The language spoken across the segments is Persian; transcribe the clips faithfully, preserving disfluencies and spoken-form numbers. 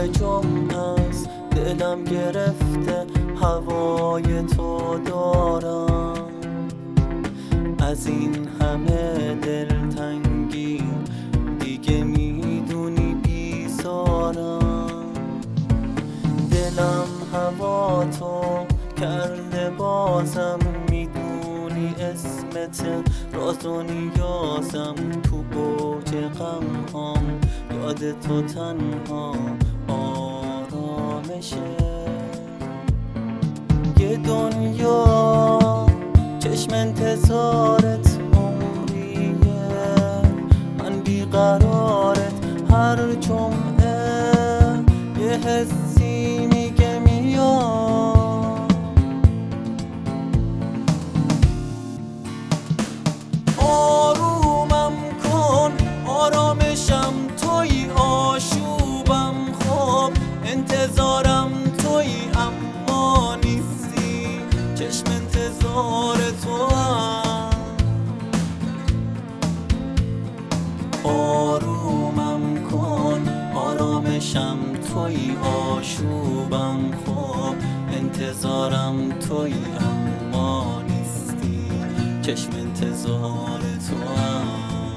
جمعه است، دلم گرفته هوای تو دارم. از این همه دلتنگی دیگه میدونی بیزارم. دلم هوا تو کرده بازم، میدونی اسمت راز و نیازم. تو اوج غم هم یاد تو تنها آرامشه. یه دنیا چشم انتظارت عمریه، من بیقرارت هر جمعه. یه حسی میگه میاد، آرومم کن، آرامشم توی، آشوبم خب، انتظارم توی، اما نیستی. چشم انتظار تو هم آرومم کن، آرامشم توی، آشوبم خب، انتظارم توی، اما نیستی. چشم انتظار تو هم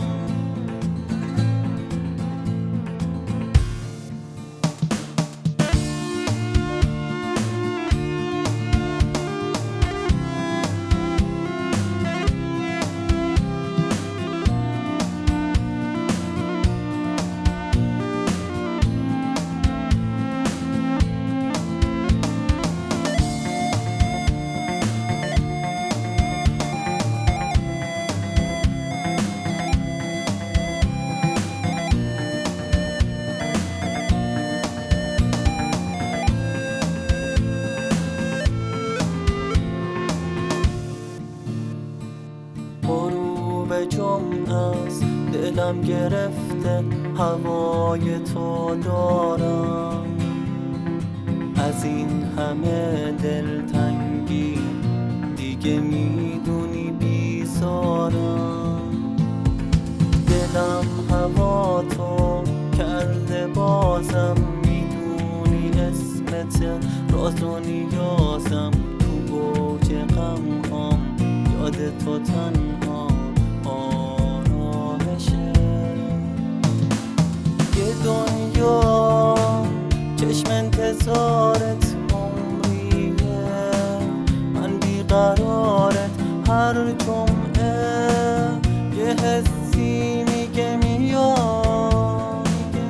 غروب جمعه است، دلم گرفته هوای تو دارم. از این همه دلتنگی دیگه میدونی بیزارم. دلم هوا تو کرده بازم، میدونی اسمت راز و نیازم. تو اوج غم هم یاد تو تنها آرامشه. یه دنیا چشم انتظارت عمریه، من بیقرارت هر جمعه. یه حسی میگه میاد،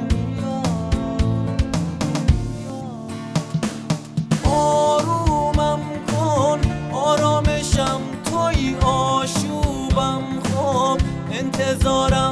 آرومم کن، آرامشم توی، آشوبم خب، انتظارم